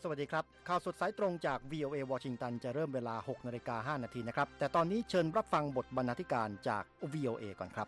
วัสดีครับข่าวสดสายตรงจาก VOA วอชิงตันจะเริ่มเวลา 6:05 น.นะครับแต่ตอนนี้เชิญรับฟังบทบรรณาธิการจาก VOA ก่อนครับ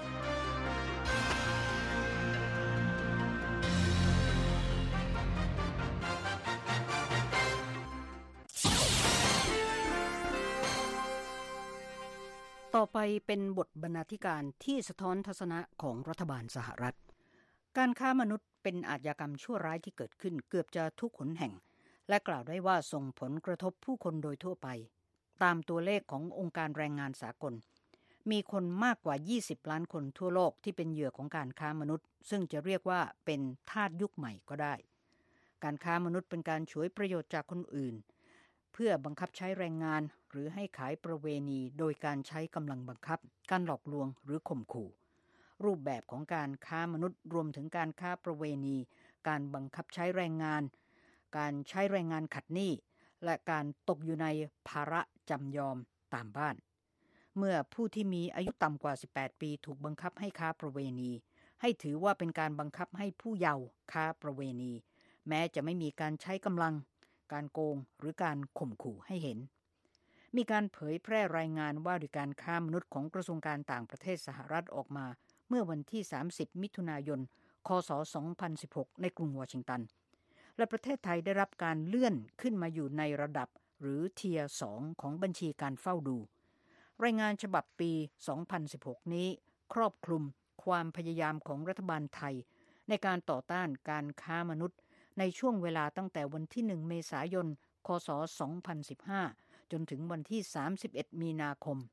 ต่อไปเป็นบทบรรณาธิการที่สะท้อนทัศนะของรัฐบาลสหรัฐการค้ามนุษย์เป็นอาชญากรรมชั่วร้ายที่เกิดขึ้นเกือบจะทุกหนแห่งและกล่าวได้ว่าส่งผลกระทบผู้คนโดยทั่วไปตามตัวเลขขององค์การแรงงานสากลมีคนมากกว่า20ล้านคนทั่วโลกที่เป็นเหยื่อของการค้ามนุษย์ซึ่งจะเรียกว่าเป็นทาสยุคใหม่ก็ได้การค้ามนุษย์เป็นการฉวยประโยชน์จากคนอื่นเพื่อบังคับใช้แรงงานหรือให้ขายประเวณีโดยการใช้กำลังบังคับการหลอกลวงหรือข่มขู่รูปแบบของการค้ามนุษย์รวมถึงการค้าประเวณีการบังคับใช้แรงงานการใช้แรงงานขัดหนี้และการตกอยู่ในภาระจำยอมตามบ้านเมื่อผู้ที่มีอายุต่ำกว่า18ปีถูกบังคับให้ค้าประเวณีให้ถือว่าเป็นการบังคับให้ผู้เยาว์ค้าประเวณีแม้จะไม่มีการใช้กำลังการโกงหรือการข่มขู่ให้เห็นมีการเผยแพร่รายงานว่าด้วยการค้ามนุษย์ของกระทรวงการต่างประเทศสหรัฐออกมาเมื่อวันที่30มิถุนายนคศ2016ในกรุงวอชิงตันและประเทศไทยได้รับการเลื่อนขึ้นมาอยู่ในระดับหรือเทียร์2ของบัญชีการเฝ้าดูรายงานฉบับปี2016นี้ครอบคลุมความพยายามของรัฐบาลไทยในการต่อต้านการค้ามนุษย์ในช่วงเวลาตั้งแต่วันที่1เมษายนคศ2015จนถึงวันที่31มีนาคม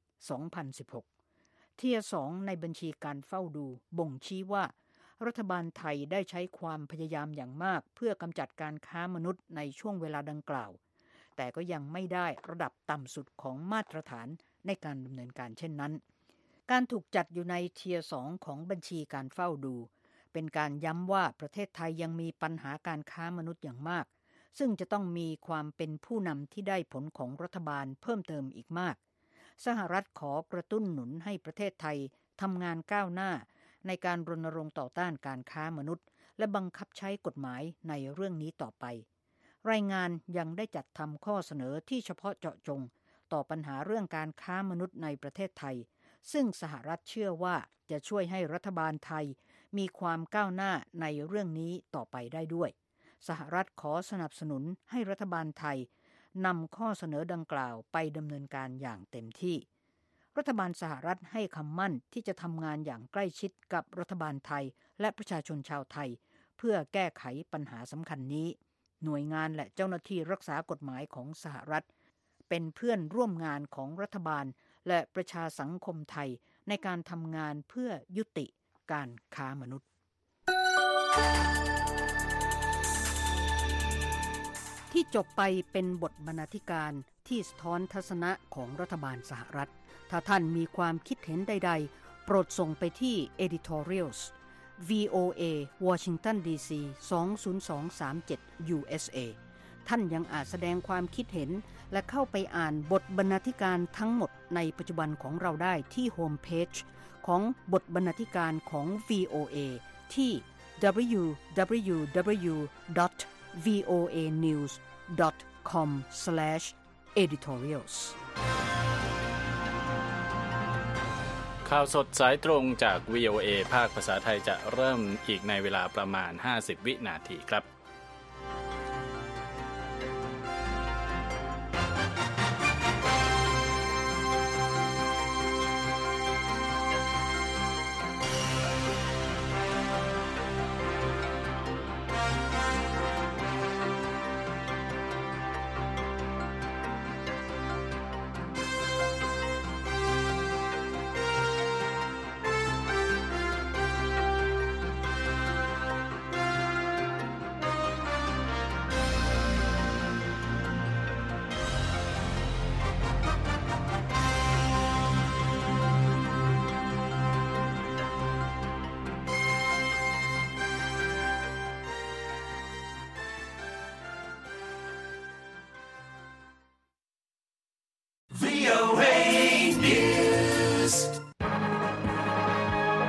2016เทียร์2ในบัญชีการเฝ้าดูบ่งชี้ว่ารัฐบาลไทยได้ใช้ความพยายามอย่างมากเพื่อกำจัดการค้ามนุษย์ในช่วงเวลาดังกล่าวแต่ก็ยังไม่ได้ระดับต่ำสุดของมาตรฐานในการดำเนินการเช่นนั้นการถูกจัดอยู่ในเทียร์2ของบัญชีการเฝ้าดูเป็นการย้ำว่าประเทศไทยยังมีปัญหาการค้ามนุษย์อย่างมากซึ่งจะต้องมีความเป็นผู้นำที่ได้ผลของรัฐบาลเพิ่มเติมอีกมากสหรัฐขอกระตุ้นหนุนให้ประเทศไทยทำงานก้าวหน้าในการรณรงค์ต่อต้านการค้ามนุษย์และบังคับใช้กฎหมายในเรื่องนี้ต่อไปรายงานยังได้จัดทำข้อเสนอที่เฉพาะเจาะจงต่อปัญหาเรื่องการค้ามนุษย์ในประเทศไทยซึ่งสหรัฐเชื่อว่าจะช่วยให้รัฐบาลไทยมีความก้าวหน้าในเรื่องนี้ต่อไปได้ด้วยสหรัฐขอสนับสนุนให้รัฐบาลไทยนำข้อเสนอดังกล่าวไปดำเนินการอย่างเต็มที่รัฐบาลสหรัฐให้คำมั่นที่จะทำงานอย่างใกล้ชิดกับรัฐบาลไทยและประชาชนชาวไทยเพื่อแก้ไขปัญหาสำคัญนี้หน่วยงานและเจ้าหน้าที่รักษากฎหมายของสหรัฐเป็นเพื่อนร่วมงานของรัฐบาลและประชาสังคมไทยในการทำงานเพื่อยุติการค้ามนุษย์ที่จบไปเป็นบทบรรณาธิการที่สะท้อนทัศนะของรัฐบาลสหรัฐถ้าท่านมีความคิดเห็นใดๆโปรดส่งไปที่ editorials VOA Washington DC 20237 USA ท่านยังอาจแสดงความคิดเห็นและเข้าไปอ่านบทบรรณาธิการทั้งหมดในปัจจุบันของเราได้ที่โฮมเพจของบทบรรณาธิการของ VOA ที่ www.voanews.com/editorials ข่าวสดสายตรงจาก VOA ภาคภาษาไทยจะเริ่มอีกในเวลาประมาณ50วินาทีครับ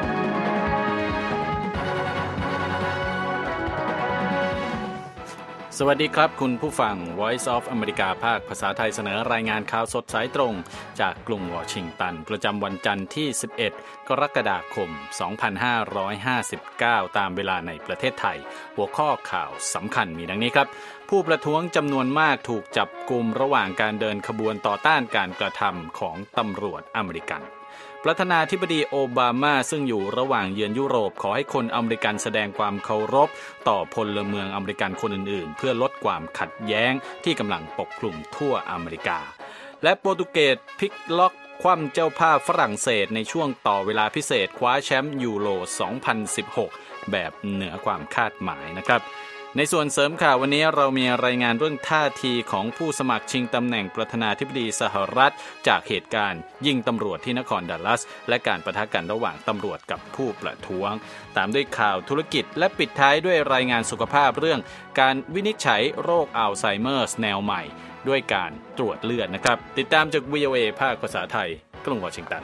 สสวัสดีครับคุณผู้ฟัง Voice of America ภาคภาษาไทยเสนอรายงานข่าวสดสายตรงจากกรุงวอชิงตันประจำวันจันทร์ที่11กรกฎาคม2559ตามเวลาในประเทศไทยหัวข้อข่าวสำคัญมีดังนี้ครับผู้ประท้วงจำนวนมากถูกจับกุมระหว่างการเดินขบวนต่อต้านการกระทำของตำรวจอเมริกันประธานาธิบดีโอบามาซึ่งอยู่ระหว่างเยือนยุโรปขอให้คนอเมริกันแสดงความเคารพต่อพลเมืองอเมริกันคนอื่นๆเพื่อลดความขัดแย้งที่กำลังปกคลุมทั่วอเมริกาและโปรตุเกสพลิกล็อกคว่ำเจ้าภาพฝรั่งเศสในช่วงต่อเวลาพิเศษคว้าแชมป์ยูโร 2016 แบบเหนือความคาดหมายนะครับในส่วนเสริมข่าววันนี้เรามีรายงานเรื่องท่าทีของผู้สมัครชิงตำแหน่งประธานาธิบดีสหรัฐจากเหตุการณ์ยิงตำรวจที่นครดัลลัสและการปะทะกันระหว่างตำรวจกับผู้ประท้วงตามด้วยข่าวธุรกิจและปิดท้ายด้วยรายงานสุขภาพเรื่องการวินิจฉัยโรคอัลไซเมอร์แนวใหม่ด้วยการตรวจเลือดนะครับติดตามจาก VOA ภาคภาษาไทยกรุงวอชิงตัน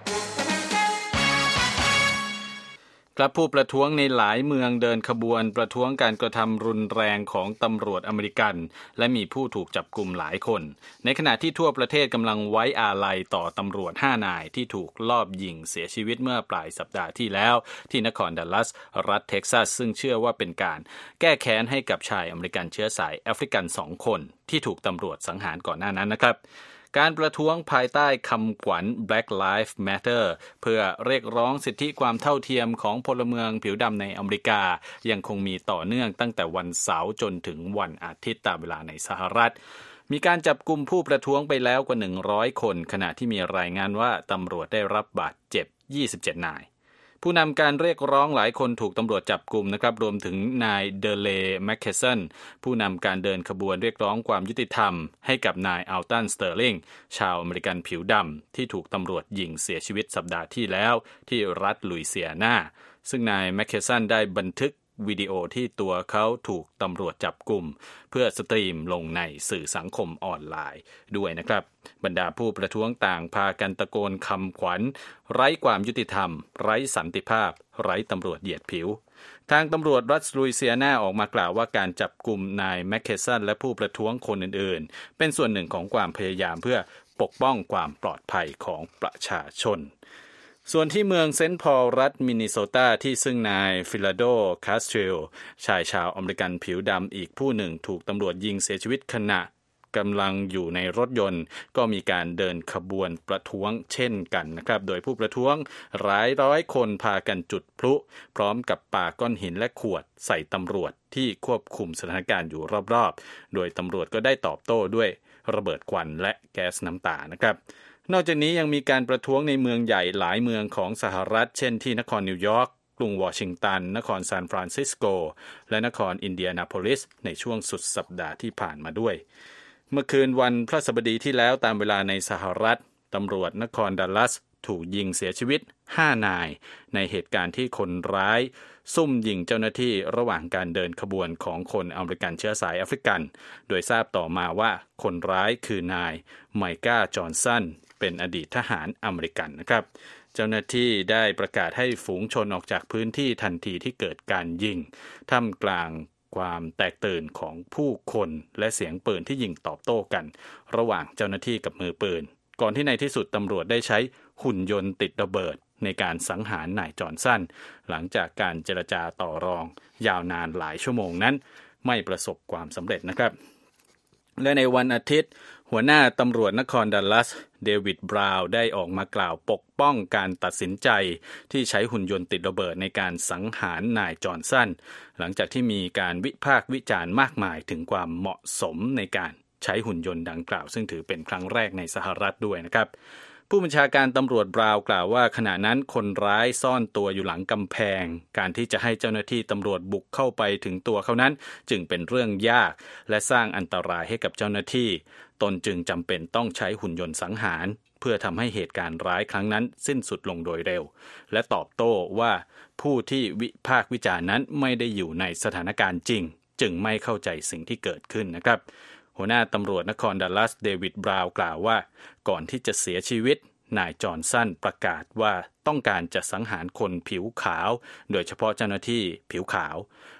ครับผู้ประท้วงในหลายเมืองเดินขบวนประท้วงการกระทำรุนแรงของตำรวจอเมริกันและมีผู้ถูกจับกุมหลายคนในขณะที่ทั่วประเทศกำลังไว้อาลัยต่อตำรวจ5นายที่ถูกลอบยิงเสียชีวิตเมื่อปลายสัปดาห์ที่แล้วที่นครดัลลัสรัฐเท็กซัสซึ่งเชื่อว่าเป็นการแก้แค้นให้กับชายอเมริกันเชื้อสายแอฟริกัน2คนที่ถูกตำรวจสังหารก่อนหน้านั้นนะครับการประท้วงภายใต้คำขวัญ Black Lives Matter เพื่อเรียกร้องสิทธิความเท่าเทียมของพลเมืองผิวดำในอเมริกายังคงมีต่อเนื่องตั้งแต่วันเสาร์จนถึงวันอาทิตย์ตามเวลาในสหรัฐมีการจับกุมผู้ประท้วงไปแล้วกว่า100คนขณะที่มีรายงานว่าตำรวจได้รับบาดเจ็บ27นายผู้นำการเรียกร้องหลายคนถูกตำรวจจับกุมนะครับรวมถึงนายเดเลแมคเคสันผู้นำการเดินขบวนเรียกร้องความยุติธรรมให้กับนายอัลตันสเตอร์ลิงชาวอเมริกันผิวดำที่ถูกตำรวจยิงเสียชีวิตสัปดาห์ที่แล้วที่รัฐลุยเซียนาซึ่งนายแมคเคสันได้บันทึกวิดีโอที่ตัวเขาถูกตำรวจจับกุมเพื่อสตรีมลงในสื่อสังคมออนไลน์ด้วยนะครับบรรดาผู้ประท้วงต่างพากันตะโกนคำขวัญไร้ความยุติธรรมไร้สันติภาพไร้ตำรวจเหยียดผิวทางตำรวจรัฐลุยเซียนาออกมากล่าวว่าการจับกุมนายแมคเคสันและผู้ประท้วงคนอื่นๆเป็นส่วนหนึ่งของความพยายามเพื่อปกป้องความปลอดภัยของประชาชนส่วนที่เมืองเซนต์พอลรัฐมินนิโซตาที่ซึ่งนายฟิลาโดคาสเทรลชายชาวอเมริกันผิวดำอีกผู้หนึ่งถูกตำรวจยิงเสียชีวิตขณะกำลังอยู่ในรถยนต์ก็มีการเดินขบวนประท้วงเช่นกันนะครับโดยผู้ประท้วงหลายร้อยคนพากันจุดพลุพร้อมกับปาก้อนหินและขวดใส่ตำรวจที่ควบคุมสถานการณ์อยู่รอบๆโดยตำรวจก็ได้ตอบโต้ด้วยระเบิดควันและแก๊สน้ำตานะครับนอกจากนี้ยังมีการประท้วงในเมืองใหญ่หลายเมืองของสหรัฐเช่นที่นครนิวยอร์กกรุงวอชิงตันนครซานฟรานซิสโกและนครอินเดียนาโพลิสในช่วงสุดสัปดาห์ที่ผ่านมาด้วยเมื่อคืนวันพฤหัสบดีที่แล้วตามเวลาในสหรัฐตำรวจนครดัลลัสถูกยิงเสียชีวิต5นายในเหตุการณ์ที่คนร้ายซุ่มยิงเจ้าหน้าที่ระหว่างการเดินขบวนของคนอเมริกันเชื้อสายแอฟริกันโดยทราบต่อมาว่าคนร้ายคือนายไมก้าจอห์นสันเป็นอดีตทหารอเมริกันนะครับเจ้าหน้าที่ได้ประกาศให้ฝูงชนออกจากพื้นที่ทันทีที่เกิดการยิงท่ามกลางความแตกตื่นของผู้คนและเสียงปืนที่ยิงตอบโต้กันระหว่างเจ้าหน้าที่กับมือปืนก่อนที่ในที่สุดตำรวจได้ใช้หุ่นยนต์ติดระเบิดในการสังหารนายจอห์นสันหลังจากการเจรจาต่อรองยาวนานหลายชั่วโมงนั้นไม่ประสบความสำเร็จนะครับและในวันอาทิตย์หัวหน้าตำรวจนครดัลลัสเดวิดบราวน์ได้ออกมากล่าวปกป้องการตัดสินใจที่ใช้หุ่นยนต์ติดระเบิดในการสังหารนายจอห์นสันหลังจากที่มีการวิพากษ์วิจารณ์มากมายถึงความเหมาะสมในการใช้หุ่นยนต์ดังกล่าวซึ่งถือเป็นครั้งแรกในสหรัฐด้วยนะครับผู้บัญชาการตำรวจบราวน์กล่าวว่าขณะนั้นคนร้ายซ่อนตัวอยู่หลังกำแพงการที่จะให้เจ้าหน้าที่ตำรวจบุกเข้าไปถึงตัวเขานั้นจึงเป็นเรื่องยากและสร้างอันตรายให้กับเจ้าหน้าที่ตนจึงจำเป็นต้องใช้หุ่นยนต์สังหารเพื่อทำให้เหตุการณ์ร้ายครั้งนั้นสิ้นสุดลงโดยเร็วและตอบโต้ว่าผู้ที่วิพากษ์วิจารณ์นั้นไม่ได้อยู่ในสถานการณ์จริงจึงไม่เข้าใจสิ่งที่เกิดขึ้นนะครับหัวหน้าตำรวจนครดัลลัสเดวิดบราวน์กล่าวว่าก่อนที่จะเสียชีวิตนายจอห์นสันประกาศว่าต้องการจะสังหารคนผิวขาวโดยเฉพาะเจ้าหน้าที่ผิวขาว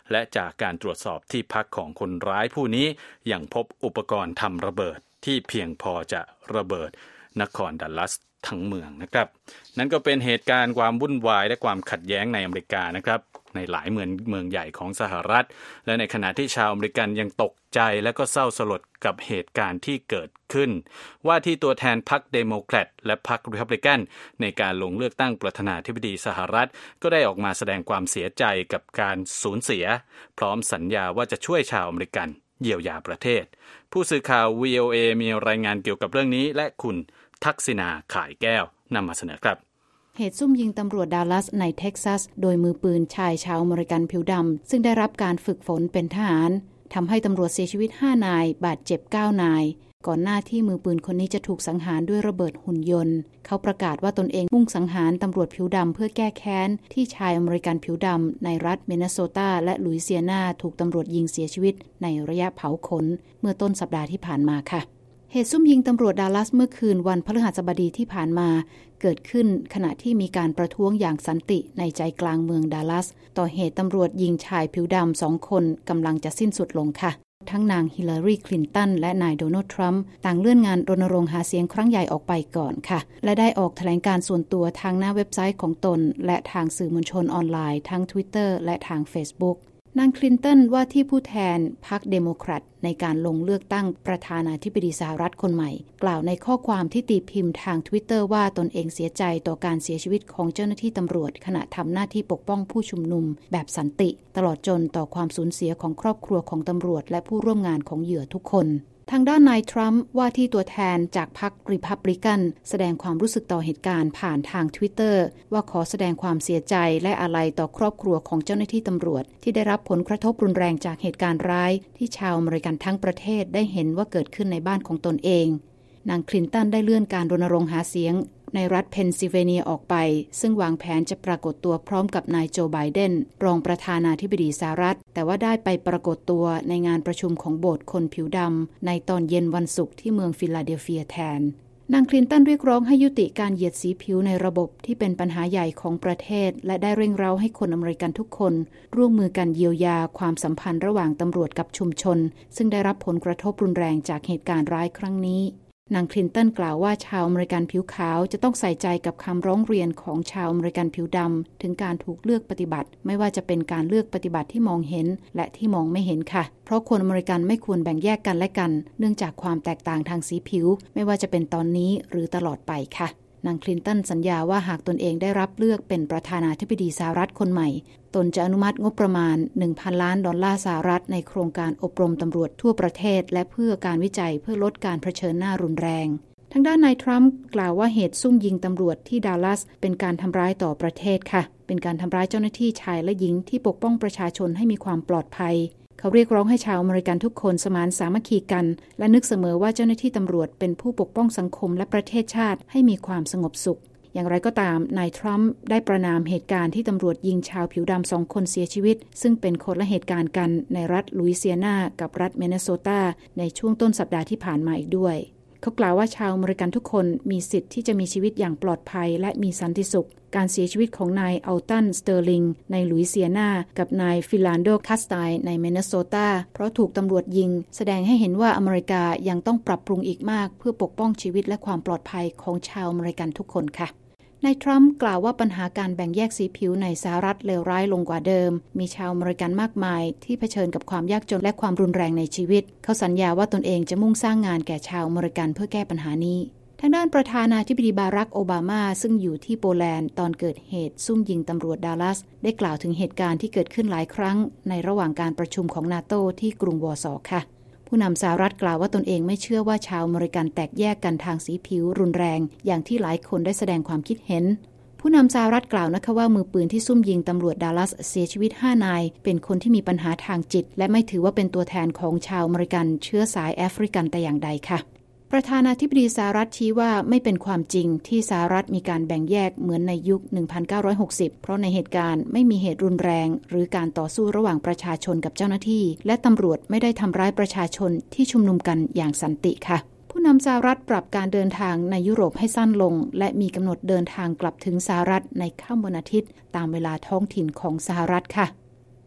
และจากการตรวจสอบที่พักของคนร้ายผู้นี้ยังพบอุปกรณ์ทำระเบิดที่เพียงพอจะระเบิดนครดัลลัสทั้งเมืองนะครับนั่นก็เป็นเหตุการณ์ความวุ่นวายและความขัดแย้งในอเมริกานะครับในหลายเมืองใหญ่ของสหรัฐและในขณะที่ชาวอเมริกันยังตกใจและก็เศร้าสลดกับเหตุการณ์ที่เกิดขึ้นว่าที่ตัวแทนพรรคเดโมแครตและพรรครีพับลิกันในการลงเลือกตั้งประธานาธิบดีสหรัฐก็ได้ออกมาแสดงความเสียใจกับการสูญเสียพร้อมสัญญาว่าจะช่วยชาวอเมริกันเยียวยาประเทศผู้สื่อข่าว VOA มีรายงานเกี่ยวกับเรื่องนี้และคุณทักษิณาข่ายแก้วนำมาเสนอครับเหตุซุ่มยิงตำรวจดัลลัสในเท็กซัสโดยมือปืนชายชาวอเมริกันผิวดำซึ่งได้รับการฝึกฝนเป็นทหารทำให้ตำรวจเสียชีวิต5นายบาดเจ็บ9นายก่อนหน้าที่มือปืนคนนี้จะถูกสังหารด้วยระเบิดหุ่นยนต์เขาประกาศว่าตนเองมุ่งสังหารตำรวจผิวดำเพื่อแก้แค้นที่ชายอเมริกันผิวดำในรัฐมินนิโซตาและลุยเซียนาถูกตำรวจยิงเสียชีวิตในระยะเผาขนเมื่อต้นสัปดาห์ที่ผ่านมาค่ะเหตุซุ่มยิงตำรวจดัลลัสเมื่อคืนวันพฤหัสบดีที่ผ่านมาเกิดขึ้นขณะที่มีการประท้วงอย่างสันติในใจกลางเมืองดัลลัสต่อเหตุตำรวจยิงชายผิวดำ2 คนกำลังจะสิ้นสุดลงค่ะทั้งนางฮิลลารีคลินตันและนายโดนัลด์ทรัมป์ต่างเลื่อนงานรณรงค์หาเสียงครั้งใหญ่ออกไปก่อนค่ะและได้ออกแถลงการส่วนตัวทางหน้าเว็บไซต์ของตนและทางสื่อมวลชนออนไลน์ทั้ง Twitter และทาง Facebookนางคลินตันว่าที่ผู้แทนพรรคเดโมแครตในการลงเลือกตั้งประธานาธิบดีสหรัฐคนใหม่กล่าวในข้อความที่ตีพิมพ์ทาง Twitter ว่าตนเองเสียใจต่อการเสียชีวิตของเจ้าหน้าที่ตำรวจขณะทำหน้าที่ปกป้องผู้ชุมนุมแบบสันติตลอดจนต่อความสูญเสียของครอบครัวของตำรวจและผู้ร่วมงานของเหยื่อทุกคนทางด้านนายทรัมป์ว่าที่ตัวแทนจากพรรครีพับลิกันแสดงความรู้สึกต่อเหตุการณ์ผ่านทาง Twitter ว่าขอแสดงความเสียใจและอาลัยต่อครอบครัวของเจ้าหน้าที่ตำรวจที่ได้รับผลกระทบรุนแรงจากเหตุการณ์ร้ายที่ชาวอเมริกันทั้งประเทศได้เห็นว่าเกิดขึ้นในบ้านของตนเองนางคลินตันได้เลื่อนการรณรงค์หาเสียงในรัฐเพนซิลเวเนียออกไปซึ่งวางแผนจะปรากฏตัวพร้อมกับนายโจไบเดนรองประธานาธิบดีสหรัฐแต่ว่าได้ไปปรากฏตัวในงานประชุมของโบสถ์คนผิวดำในตอนเย็นวันศุกร์ที่เมืองฟิลาเดลเฟียแทนนางคลินตันเรียกร้องให้ยุติการเหยียดสีผิวในระบบที่เป็นปัญหาใหญ่ของประเทศและได้เร่งเร้าให้คนอเมริกันทุกคนร่วมมือกันเยียวยาความสัมพันธ์ระหว่างตำรวจกับชุมชนซึ่งได้รับผลกระทบรุนแรงจากเหตุการณ์ร้ายครั้งนี้นางคลินตันกล่าวว่าชาวอเมริกันผิวขาวจะต้องใส่ใจกับคำร้องเรียนของชาวอเมริกันผิวดำถึงการถูกเลือกปฏิบัติไม่ว่าจะเป็นการเลือกปฏิบัติที่มองเห็นและที่มองไม่เห็นค่ะเพราะคนอเมริกันไม่ควรแบ่งแยกกันและกันเนื่องจากความแตกต่างทางสีผิวไม่ว่าจะเป็นตอนนี้หรือตลอดไปค่ะนางคลินตันสัญญาว่าหากตนเองได้รับเลือกเป็นประธานาธิบดีสหรัฐคนใหม่ตนจะอนุมัติงบประมาณ $1,000 ล้านสหรัฐในโครงการอบรมตำรวจทั่วประเทศและเพื่อการวิจัยเพื่อลดการเผชิญหน้ารุนแรงทางด้านนายทรัมป์กล่าวว่าเหตุซุ่มยิงตำรวจที่ดัลลัสเป็นการทำร้ายต่อประเทศค่ะเป็นการทำร้ายเจ้าหน้าที่ชายและหญิงที่ปกป้องประชาชนให้มีความปลอดภัยเขาเรียกร้องให้ชาวอเมริกันทุกคนสมานสามัคคีกันและนึกเสมอว่าเจ้าหน้าที่ตำรวจเป็นผู้ปกป้องสังคมและประเทศชาติให้มีความสงบสุขอย่างไรก็ตามนายทรัมป์ได้ประณามเหตุการณ์ที่ตำรวจยิงชาวผิวดำ2 คนเสียชีวิตซึ่งเป็นคนละเหตุการณ์กันในรัฐลุยเซียนากับรัฐมินนิโซตาในช่วงต้นสัปดาห์ที่ผ่านมาอีกด้วยเขากล่าวว่าชาวอเมริกันทุกคนมีสิทธิ์ที่จะมีชีวิตอย่างปลอดภัยและมีสันติสุขการเสียชีวิตของนายอัลตันสเตอร์ลิงในลุยเซียนากับนายฟิลันโดคัสไตน์ในมินนิโซตาเพราะถูกตำรวจยิงแสดงให้เห็นว่าอเมริกายังต้องปรับปรุงอีกมากเพื่อปกป้องชีวิตและความปลอดภัยของชาวอเมริกันทุกคนค่ะนายทรัมป์กล่าวว่าปัญหาการแบ่งแยกสีผิวในสหรัฐเลวร้ายลงกว่าเดิมมีชาวอเมริกันมากมายที่เผชิญกับความยากจนและความรุนแรงในชีวิตเขาสัญญาว่าตนเองจะมุ่งสร้างงานแก่ชาวอเมริกันเพื่อแก้ปัญหานี้ทางด้านประธานาธิบดีบารักโอบามาซึ่งอยู่ที่โปแลนด์ตอนเกิดเหตุซุ่มยิงตำรวจดัลลัสได้กล่าวถึงเหตุการณ์ที่เกิดขึ้นหลายครั้งในระหว่างการประชุมของนาโตที่กรุงวอร์ซอค่ะผู้นำสหรัฐกล่าวว่าตนเองไม่เชื่อว่าชาวอเมริกันแตกแยกกันทางสีผิวรุนแรงอย่างที่หลายคนได้แสดงความคิดเห็นผู้นำสหรัฐกล่าวนะคะว่ามือปืนที่ซุ่มยิงตำรวจดัลลัสเสียชีวิต5 นายเป็นคนที่มีปัญหาทางจิตและไม่ถือว่าเป็นตัวแทนของชาวอเมริกันเชื้อสายแอฟริกันแต่อย่างใดค่ะประธานาธิบดีสหรัฐชี้ว่าไม่เป็นความจริงที่สหรัฐมีการแบ่งแยกเหมือนในยุค 1960 เพราะในเหตุการณ์ไม่มีเหตุรุนแรงหรือการต่อสู้ระหว่างประชาชนกับเจ้าหน้าที่และตำรวจไม่ได้ทำร้ายประชาชนที่ชุมนุมกันอย่างสันติค่ะผู้นำสหรัฐปรับการเดินทางในยุโรปให้สั้นลงและมีกำหนดเดินทางกลับถึงสหรัฐในค่ำวันอาทิตย์ตามเวลาท้องถิ่นของสหรัฐค่ะ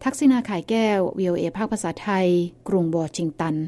ทักษิณา ข่ายแก้ว VOA ภาคภาษาไทย กรุงวอชิงตัน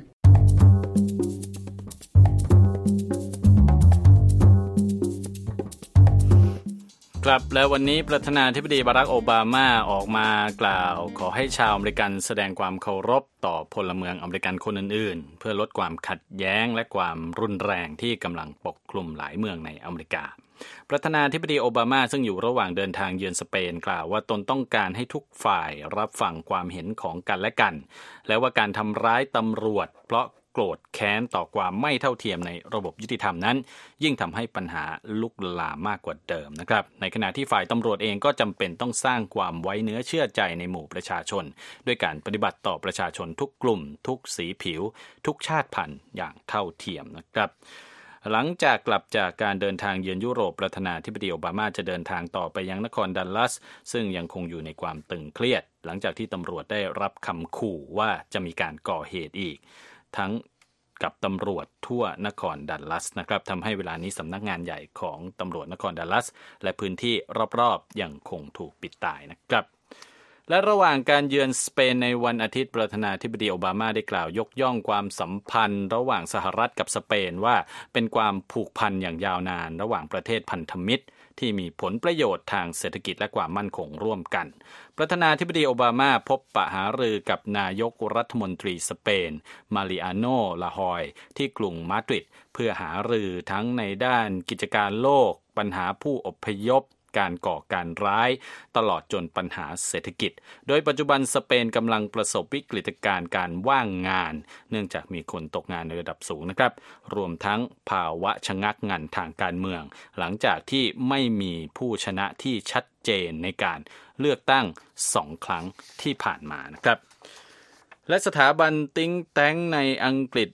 ครับและวันนี้ประธานาธิบดีบารักโอบามาออกมากล่าวขอให้ชาวอเมริกันแสดงความเคารพต่อพลเมืองอเมริกันคนอื่นๆเพื่อลดความขัดแย้งและความรุนแรงที่กำลังปกคลุมหลายเมืองในอเมริกาประธานาธิบดีโอบามาซึ่งอยู่ระหว่างเดินทางเยือนสเปนกล่าวว่าตนต้องการให้ทุกฝ่ายรับฟังความเห็นของกันและกันและว่าการทำร้ายตำรวจเพราะโกรธแค้นต่อความไม่เท่าเทียมในระบบยุติธรรมนั้นยิ่งทำให้ปัญหาลุกลามมากกว่าเดิมนะครับในขณะที่ฝ่ายตำรวจเองก็จำเป็นต้องสร้างความไว้เนื้อเชื่อใจในหมู่ประชาชนด้วยการปฏิบัติต่อประชาชนทุกกลุ่มทุกสีผิวทุกชาติพันธุ์อย่างเท่าเทียมนะครับหลังจากกลับจากการเดินทางเยือนยุโรปประธานาธิบดีโอบามาจะเดินทางต่อไปยังนครดัลลัสซึ่งยังคงอยู่ในความตึงเครียดหลังจากที่ตำรวจได้รับคำขู่ว่าจะมีการก่อเหตุอีกทั้งกับตำรวจทั่วนครดัลลัสนะครับทำให้เวลานี้สำนักงานใหญ่ของตำรวจนครดัลลัสและพื้นที่รอบๆยังคงถูกปิดตายนะครับและระหว่างการเยือนสเปนในวันอาทิตย์ประธานาธิบดีโอบามาได้กล่าวยกย่องความสัมพันธ์ระหว่างสหรัฐกับสเปนว่าเป็นความผูกพันอย่างยาวนานระหว่างประเทศพันธมิตรที่มีผลประโยชน์ทางเศรษฐกิจและความมั่นคงร่วมกันประธานาธิบดีโอบามาพบปะหารือกับนายกรัฐมนตรีสเปนมาริอาโน ลาฮอยที่กรุงมาดริดเพื่อหารือทั้งในด้านกิจการโลกปัญหาผู้อพยพการก่อการร้ายตลอดจนปัญหาเศรษฐกิจโดยปัจจุบันสเปนกำลังประสบวิกฤตการว่างงานเนื่องจากมีคนตกงานในระดับสูงนะครับรวมทั้งภาวะชะงักงันทางการเมืองหลังจากที่ไม่มีผู้ชนะที่ชัดเจนในการเลือกตั้ง2 ครั้งที่ผ่านมานะครับและสถาบันthink tankในอังกฤษ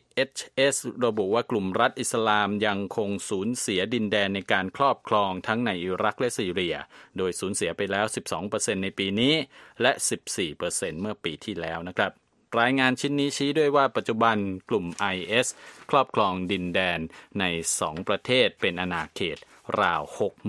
IHS ระบุว่ากลุ่มรัฐอิสลามยังคงสูญเสียดินแดนในการครอบครองทั้งในอิรักและซีเรียโดยสูญเสียไปแล้ว 12% ในปีนี้และ 14% เมื่อปีที่แล้วนะครับรายงานชิ้นนี้ชี้ด้วยว่าปัจจุบันกลุ่ม IS ครอบครองดินแดนใน2ประเทศเป็นอาณาเขตราว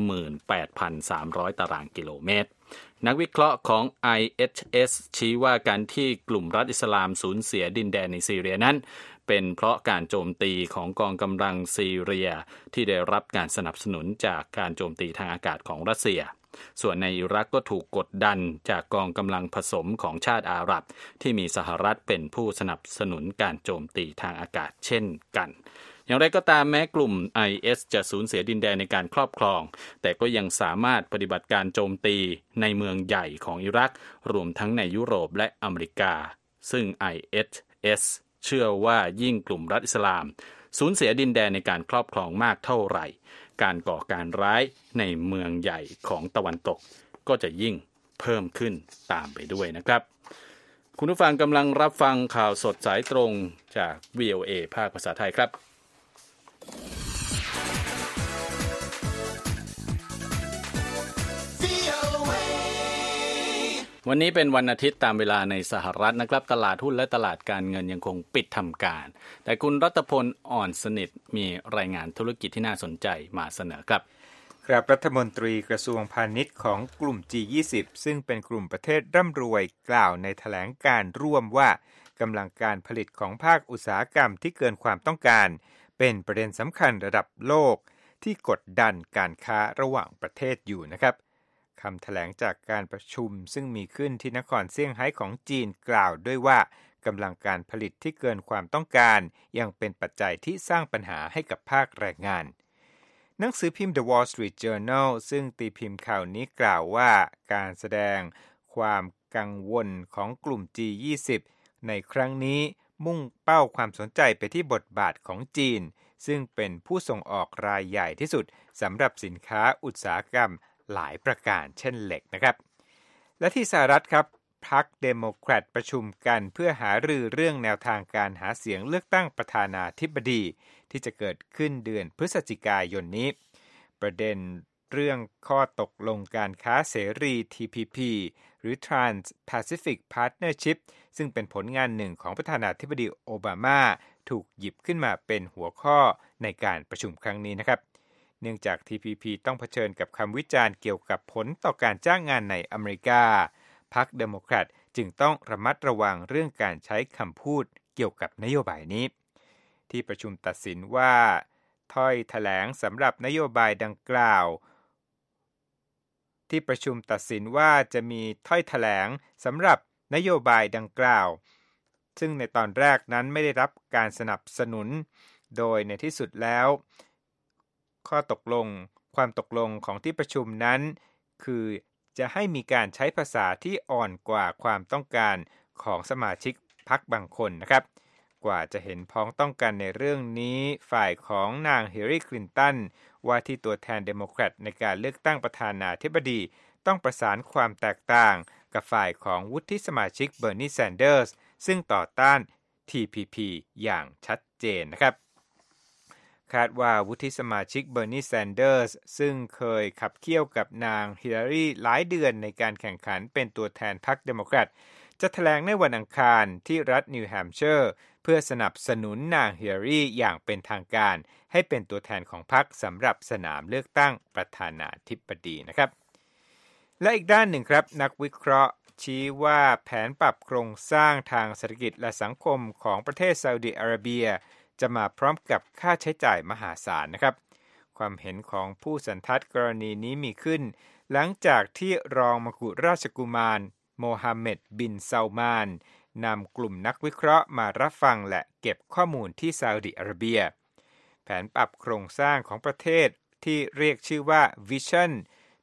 68,300 ตารางกิโลเมตรนักวิเคราะห์ของ IHS ชี้ว่าการที่กลุ่มรัฐอิสลามสูญเสียดินแดนในซีเรียนั้นเป็นเพราะการโจมตีของกองกำลังซีเรียที่ได้รับการสนับสนุนจากการโจมตีทางอากาศของรัสเซียส่วนในอิรักก็ถูกกดดันจากกองกำลังผสมของชาติอาหรับที่มีสหรัฐเป็นผู้สนับสนุนการโจมตีทางอากาศเช่นกันอย่างไรก็ตามแม้กลุ่ม IS จะสูญเสียดินแดนในการครอบครองแต่ก็ยังสามารถปฏิบัติการโจมตีในเมืองใหญ่ของอิรักรวมทั้งในยุโรปและอเมริกาซึ่ง IHS เชื่อว่ายิ่งกลุ่มรัฐอิสลามสูญเสียดินแดนในการครอบครองมากเท่าไหร่การก่อการร้ายในเมืองใหญ่ของตะวันตกก็จะยิ่งเพิ่มขึ้นตามไปด้วยนะครับคุณผู้ฟังกำลังรับฟังข่าวสดสายตรงจาก VOA ภาคภาษาไทยครับวันนี้เป็นวันอาทิตย์ตามเวลาในสหรัฐนะครับตลาดหุ้นและตลาดการเงินยังคงปิดทำการแต่คุณรัตพลอ่อนสนิทมีรายงานธุรกิจที่น่าสนใจมาเสนอครับครับรัฐมนตรีกระทรวงพาณิชย์ของกลุ่ม G20 ซึ่งเป็นกลุ่มประเทศร่ำรวยกล่าวในแถลงการร่วมว่ากำลังการผลิตของภาคอุตสาหกรรมที่เกินความต้องการเป็นประเด็นสำคัญระดับโลกที่กดดันการค้าระหว่างประเทศอยู่นะครับคำแถลงจากการประชุมซึ่งมีขึ้นที่นครเซี่ยงไฮ้ของจีนกล่าวด้วยว่ากำลังการผลิตที่เกินความต้องการยังเป็นปัจจัยที่สร้างปัญหาให้กับภาคแรงงานหนังสือพิมพ์ The Wall Street Journal ซึ่งตีพิมพ์ข่าวนี้กล่าวว่าการแสดงความกังวลของกลุ่ม G20 ในครั้งนี้มุ่งเป้าความสนใจไปที่บทบาทของจีนซึ่งเป็นผู้ส่งออกรายใหญ่ที่สุดสำหรับสินค้าอุตสาหกรรมหลายประการเช่นเหล็กนะครับและที่สหรัฐครับพรรคเดโมแครตประชุมกันเพื่อหารือเรื่องแนวทางการหาเสียงเลือกตั้งประธานาธิบดีที่จะเกิดขึ้นเดือนพฤศจิกายนนี้ประเด็นเรื่องข้อตกลงการค้าเสรี TPP หรือ Trans-Pacific Partnership ซึ่งเป็นผลงานหนึ่งของประธานาธิบดีโอบามาถูกหยิบขึ้นมาเป็นหัวข้อในการประชุมครั้งนี้นะครับเนื่องจาก TPP ต้องเผชิญกับคำวิจารณ์เกี่ยวกับผลต่อการจ้างงานในอเมริกาพรรคเดโมแครตจึงต้องระมัดระวังเรื่องการใช้คำพูดเกี่ยวกับนโยบายนี้ที่ประชุมตัดสินว่าถ้อยแถลงสำหรับนโยบายดังกล่าวที่ประชุมตัดสินว่าจะมีถ้อยแถลงสำหรับนโยบายดังกล่าวซึ่งในตอนแรกนั้นไม่ได้รับการสนับสนุนโดยในที่สุดแล้วความตกลงของที่ประชุมนั้นคือจะให้มีการใช้ภาษาที่อ่อนกว่าความต้องการของสมาชิกพรรคบางคนนะครับกว่าจะเห็นพ้องต้องกันในเรื่องนี้ฝ่ายของนางฮิลลารีคลินตันว่าที่ตัวแทนเดโมแครตในการเลือกตั้งประธานาธิบดีต้องประสานความแตกต่างกับฝ่ายของวุฒิสมาชิกเบอร์นีแซนเดอร์สซึ่งต่อต้าน TPP อย่างชัดเจนนะครับคาดว่าวุฒิสมาชิกเบอร์นีแซนเดอร์สซึ่งเคยขับเคี่ยวกับนางฮิลลารีหลายเดือนในการแข่งขันเป็นตัวแทนพรรคเดโมแครตจะแถลงในวันอังคารที่รัฐนิวแฮมป์เชอร์เพื่อสนับสนุนนางฮิลลารีอย่างเป็นทางการให้เป็นตัวแทนของพรรคสำหรับสนามเลือกตั้งประธานาธิบดีนะครับและอีกด้านหนึ่งครับนักวิเคราะห์ชี้ว่าแผนปรับโครงสร้างทางเศรษฐกิจและสังคมของประเทศซาอุดิอาระเบียจะมาพร้อมกับค่าใช้จ่ายมหาศาลนะครับความเห็นของผู้สันทัดกรณีนี้มีขึ้นหลังจากที่รองมกุฎราชกุมารโมฮัมเหม็ดบินซาลมานนำกลุ่มนักวิเคราะห์มารับฟังและเก็บข้อมูลที่ซาอุดิอาระเบียแผนปรับโครงสร้างของประเทศที่เรียกชื่อว่า Vision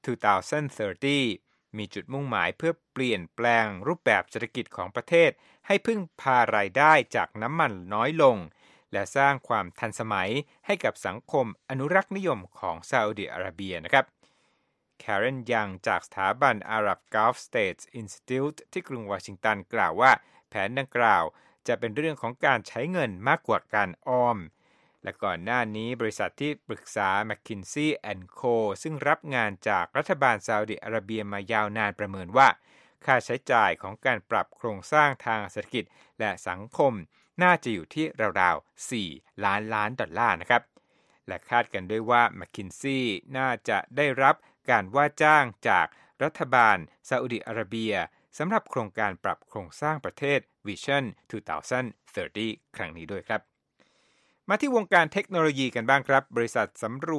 2030 มีจุดมุ่งหมายเพื่อเปลี่ยนแปลงรูปแบบเศรษฐกิจของประเทศให้พึ่งพารายได้จากน้ำมันน้อยลงและสร้างความทันสมัยให้กับสังคมอนุรักษ์นิยมของซาอุดิอาระเบียนะครับแคเรนยังจากสถาบัน Arab Gulf States Institute ที่กรุงวอชิงตันกล่าวว่าแผนดังกล่าวจะเป็นเรื่องของการใช้เงินมากกว่าการออมและก่อนหน้านี้บริษัทที่ปรึกษา McKinsey & Co ซึ่งรับงานจากรัฐบาลซาอุดิอาระเบียมายาวนานประเมินว่าค่าใช้จ่ายของการปรับโครงสร้างทางเศรษฐกิจและสังคมน่าจะอยู่ที่ราวๆ$4 ล้านนะครับและคาดกันด้วยว่า McKinsey น่าจะได้รับการว่าจ้างจากรัฐบาลซาอุดิอาระเบียสำหรับโครงการปรับโครงสร้างประเทศ Vision 2030 ครั้งนี้ด้วยครับมาที่วงการเทคโนโลยีกันบ้างครับบริษัททำสำร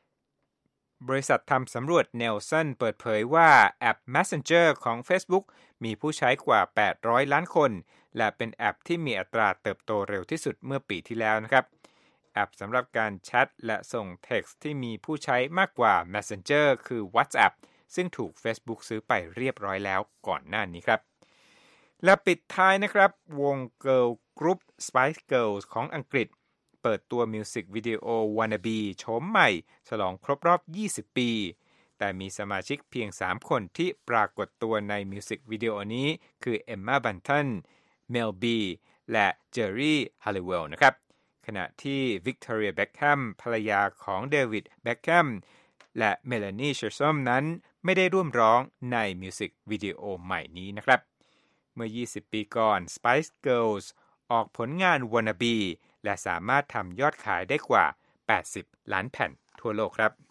วจ Nielsen เปิดเผยว่าแอป Messenger ของ Facebook มีผู้ใช้กว่า800ล้านคนและเป็นแอปที่มีอัตราเติบโตเร็วที่สุดเมื่อปีที่แล้วนะครับแอปสำหรับการแชทและส่งเท็กซ์ที่มีผู้ใช้มากกว่า Messenger คือ WhatsApp ซึ่งถูก Facebook ซื้อไปเรียบร้อยแล้วก่อนหน้านี้ครับและปิดท้ายนะครับวง Girl Group Spice Girls ของอังกฤษเปิดตัวมิวสิกวิดีโอ Wannabe โฉมใหม่ฉลองครบรอบ20ปีแต่มีสมาชิกเพียง3คนที่ปรากฏตัวในมิวสิกวิดีโอนี้คือเอมม่าบันทันเมลบีและเจอรี่ฮัลลิเวลนะครับขณะที่วิกตอเรียแบ็คแฮมภรรยาของเดวิดแบ็คแฮมและเมลานีเชอร์ซอมนั้นไม่ได้ร่วมร้องในมิวสิกวิดีโอใหม่นี้นะครับเมื่อ20ปีก่อน Spice Girls ออกผลงาน Wannabe และสามารถทำยอดขายได้กว่า80ล้านแผ่นทั่วโลกครับ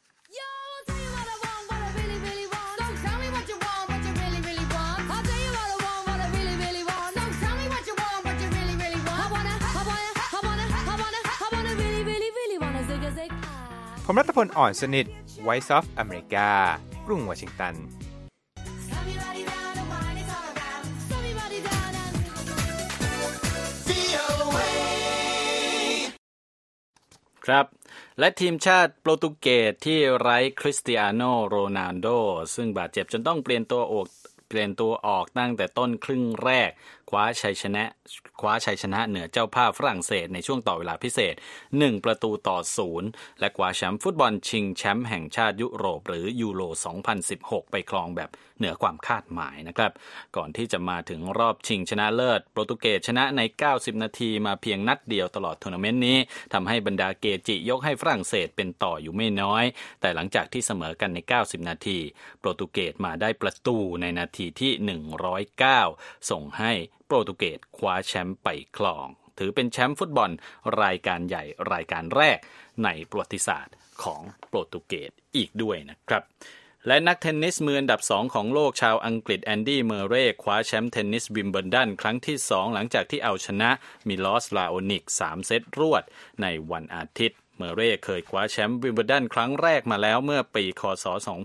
ผมรัตพลอ่อนสนิท Voice of America กรุงวอชิงตันครับและทีมชาติโปรตุเกสที่ไร้คริสเตียโนโรนัลโดซึ่งบาดเจ็บจนต้องเปลี่ยนตัวออกตั้งแต่ต้นครึ่งแรกคว้าชัยชนะเหนือเจ้าภาพฝรั่งเศสในช่วงต่อเวลาพิเศษ1-0และคว้าแชมป์ฟุตบอลชิงแชมป์แห่งชาติยุโรปหรือยูโร2016ไปครองแบบเหนือความคาดหมายนะครับก่อนที่จะมาถึงรอบชิงชนะเลิศโปรตุเกสชนะใน90นาทีมาเพียงนัดเดียวตลอดทัวร์นาเมนต์นี้ทำให้บรรดาเกจิยกให้ฝรั่งเศสเป็นต่ออยู่ไม่น้อยแต่หลังจากที่เสมอกันใน90นาทีโปรตุเกสมาได้ประตูในนาทีที่109ส่งให้โปรตุเกสคว้าแชมป์ไปครองถือเป็นแชมป์ฟุตบอลรายการใหญ่รายการแรกในประวัติศาสตร์ของโปรตุเกสอีกด้วยนะครับและนักเทนนิสมืออันดับ2ของโลกชาวอังกฤษแอนดี้เมอร์เรย์คว้าแชมป์เทนนิสวิมเบิลดันครั้งที่2หลังจากที่เอาชนะมิลอสลาโอนิก3เซตรวดในวันอาทิตย์เมอร์เรย์เคยคว้าแชมป์วิมเบิลดันครั้งแรกมาแล้วเมื่อปีค.ศ.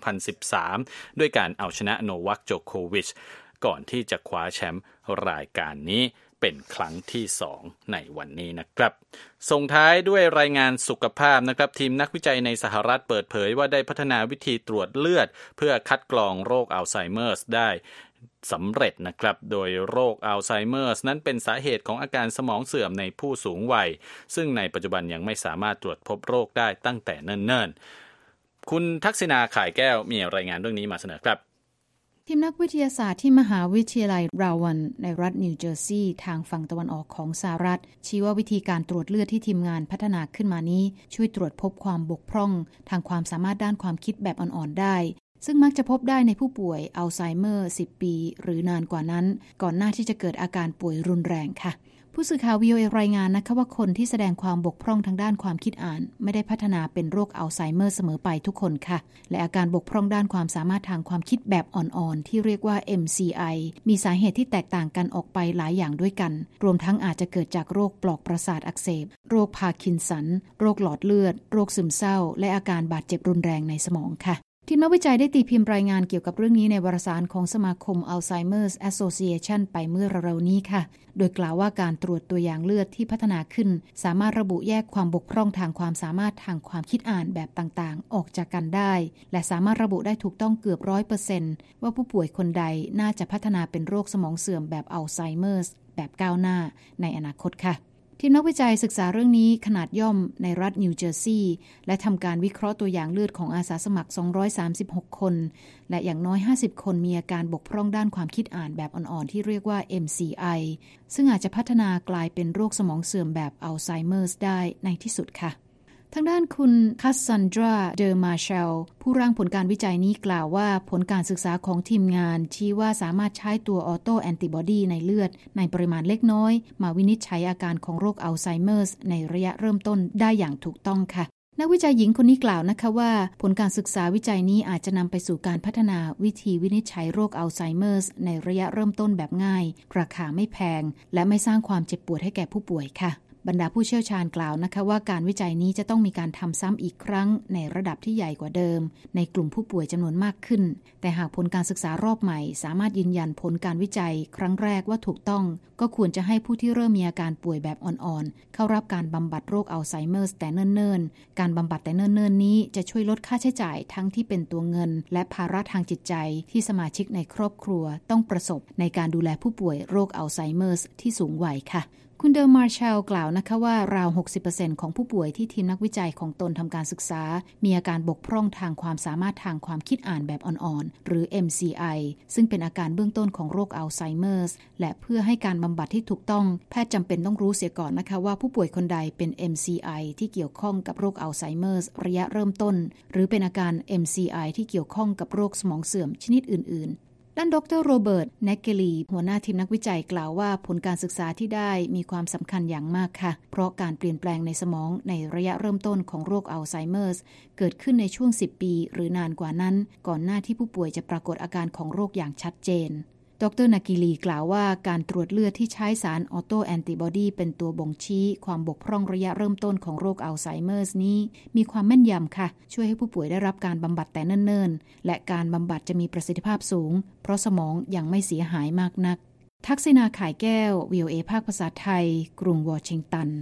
2013ด้วยการเอาชนะโนวัคโจโควิชก่อนที่จะคว้าแชมป์รายการนี้เป็นครั้งที่2ในวันนี้นะครับส่งท้ายด้วยรายงานสุขภาพนะครับทีมนักวิจัยในสหรัฐเปิดเผยว่าได้พัฒนาวิธีตรวจเลือดเพื่อคัดกรองโรคอัลไซเมอร์สได้สำเร็จนะครับโดยโรคอัลไซเมอร์สนั้นเป็นสาเหตุของอาการสมองเสื่อมในผู้สูงวัยซึ่งในปัจจุบันยังไม่สามารถตรวจพบโรคได้ตั้งแต่เนิ่นๆคุณทักษิณาข่ายแก้วมีรายงานเรื่องนี้มาเสนอครับทีมนักวิทยาศาสตร์ที่มหาวิทยาลัยราวันในรัฐนิวเจอร์ซีย์ทางฝั่งตะวันออกของสหรัฐชี้ว่าวิธีการตรวจเลือดที่ทีมงานพัฒนาขึ้นมานี้ช่วยตรวจพบความบกพร่องทางความสามารถด้านความคิดแบบอ่อนๆได้ซึ่งมักจะพบได้ในผู้ป่วยอัลไซเมอร์10ปีหรือนานกว่านั้นก่อนหน้าที่จะเกิดอาการป่วยรุนแรงค่ะผู้สื่อข่าว VOA รายงานนะคะว่าคนที่แสดงความบกพร่องทางด้านความคิดอ่านไม่ได้พัฒนาเป็นโรคอัลไซเมอร์เสมอไปทุกคนค่ะและอาการบกพร่องด้านความสามารถทางความคิดแบบอ่อนๆที่เรียกว่า MCI มีสาเหตุที่แตกต่างกันออกไปหลายอย่างด้วยกันรวมทั้งอาจจะเกิดจากโรคปลอกประสาทอักเสบโรคพาร์กินสันโรคหลอดเลือดโรคซึมเศร้าและอาการบาดเจ็บรุนแรงในสมองค่ะทีมนักวิจัยได้ตีพิมพ์รายงานเกี่ยวกับเรื่องนี้ในวารสารของสมาคม Alzheimer's Association ไปเมื่อเร็วๆนี้ค่ะโดยกล่าวว่าการตรวจตัวอย่างเลือดที่พัฒนาขึ้นสามารถระบุแยกความบกพร่องทางความสามารถทางความคิดอ่านแบบต่างๆออกจากกันได้และสามารถระบุได้ถูกต้องเกือบ 100% ว่าผู้ป่วยคนใดน่าจะพัฒนาเป็นโรคสมองเสื่อมแบบอัลไซเมอร์แบบก้าวหน้าในอนาคตค่ะทีมนักวิจัยศึกษาเรื่องนี้ขนาดย่อมในรัฐนิวเจอร์ซีย์และทำการวิเคราะห์ตัวอย่างเลือดของอาสาสมัคร236คนและอย่างน้อย50คนมีอาการบกพร่องด้านความคิดอ่านแบบอ่อนๆที่เรียกว่า MCI ซึ่งอาจจะพัฒนากลายเป็นโรคสมองเสื่อมแบบอัลไซเมอร์สได้ในที่สุดค่ะทางด้านคุณคัสซันดราเดอร์มาเชลผู้ร่างผลการวิจัยนี้กล่าวว่าผลการศึกษาของทีมงานชี้ว่าสามารถใช้ตัวออโตแอนติบอดีในเลือดในปริมาณเล็กน้อยมาวินิจฉัยอาการของโรคอัลไซเมอร์สในระยะเริ่มต้นได้อย่างถูกต้องค่ะนักวิจัยหญิงคนนี้กล่าวนะคะว่าผลการศึกษาวิจัยนี้อาจจะนำไปสู่การพัฒนาวิธีวินิจฉัยโรคอัลไซเมอร์สในระยะเริ่มต้นแบบง่ายราคาไม่แพงและไม่สร้างความเจ็บปวดให้แก่ผู้ป่วยค่ะบรรดาผู้เชี่ยวชาญกล่าวนะคะว่าการวิจัยนี้จะต้องมีการทำซ้ำอีกครั้งในระดับที่ใหญ่กว่าเดิมในกลุ่มผู้ป่วยจำนวนมากขึ้นแต่หากผลการศึกษารอบใหม่สามารถยืนยันผลการวิจัยครั้งแรกว่าถูกต้องก็ควรจะให้ผู้ที่เริ่มมีอาการป่วยแบบอ่อนๆเข้ารับการบำบัดโรคอัลไซเมอร์แต่เนิ่นๆการบำบัดแต่เนิ่นๆนี้จะช่วยลดค่าใช้จ่ายทั้งที่เป็นตัวเงินและภาระทางจิตใจที่สมาชิกในครอบครัวต้องประสบในการดูแลผู้ป่วยโรคอัลไซเมอร์ที่สูงวัยค่ะคุณเดอร์มาร์แชลกล่าวนะคะว่าราว 60% ของผู้ป่วยที่ทีมนักวิจัยของตนทำการศึกษามีอาการบกพร่องทางความสามารถทางความคิดอ่านแบบอ่อนๆหรือ MCI ซึ่งเป็นอาการเบื้องต้นของโรคอัลไซเมอร์และเพื่อให้การบำบัดที่ถูกต้องแพทย์จำเป็นต้องรู้เสียก่อนนะคะว่าผู้ป่วยคนใดเป็น MCI ที่เกี่ยวข้องกับโรคอัลไซเมอร์ระยะเริ่มต้นหรือเป็นอาการ MCI ที่เกี่ยวข้องกับโรคสมองเสื่อมชนิดอื่นๆด้านดร.โรเบิร์ต แนกเกลีหัวหน้าทีมนักวิจัยกล่าวว่าผลการศึกษาที่ได้มีความสำคัญอย่างมากค่ะเพราะการเปลี่ยนแปลงในสมองในระยะเริ่มต้นของโรคอัลไซเมอร์เกิดขึ้นในช่วง10ปีหรือนานกว่านั้นก่อนหน้าที่ผู้ป่วยจะปรากฏอาการของโรคอย่างชัดเจนดร.นากิลีกล่าวว่าการตรวจเลือดที่ใช้สารออโตแอนติบอดีเป็นตัวบ่งชี้ความบกพร่องระยะเริ่มต้นของโรคอัลไซเมอร์นี้มีความแม่นยำค่ะช่วยให้ผู้ป่วยได้รับการบำบัดแต่เนิ่นๆและการบำบัดจะมีประสิทธิภาพสูงเพราะสมองยังไม่เสียหายมากนักทักษิณาข่ายแก้ว VOA ภาคภาษาไทยกรุงวอชิงตัน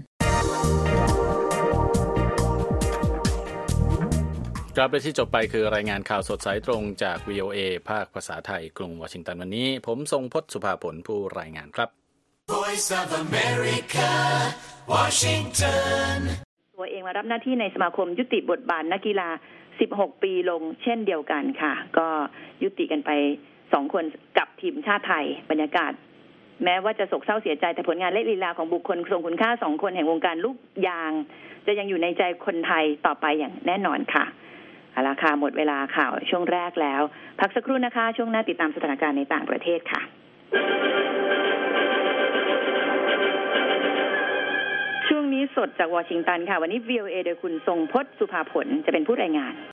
ครับและที่จบไปคือรายงานข่าวสดสายตรงจาก VOA ภาคภาษาไทยกรุงวอชิงตันวันนี้ผมทรงพจน์สุภาผลผู้รายงานครับ Voice of America Washington ตัวเองมารับหน้าที่ในสมาคมยุติบทบาทนักกีฬา16ปีลงเช่นเดียวกันค่ะก็ยุติกันไป2คนกับทีมชาติไทยบรรยากาศแม้ว่าจะโศกเศร้าเสียใจแต่ผลงานและลีลาของบุคคลทรงคุณค่า2คนแห่งวงการลูกยางจะยังอยู่ในใจคนไทยต่อไปอย่างแน่นอนค่ะเอาล่ะค่ะหมดเวลาข่าวช่วงแรกแล้วพักสักครู่นะคะช่วงหน้าติดตามสถานการณ์ในต่างประเทศค่ะช่วงนี้สดจากวอชิงตันค่ะวันนี้ VOA โดยคุณทรงพจน์สุภาผลจะเป็นผู้รายงาน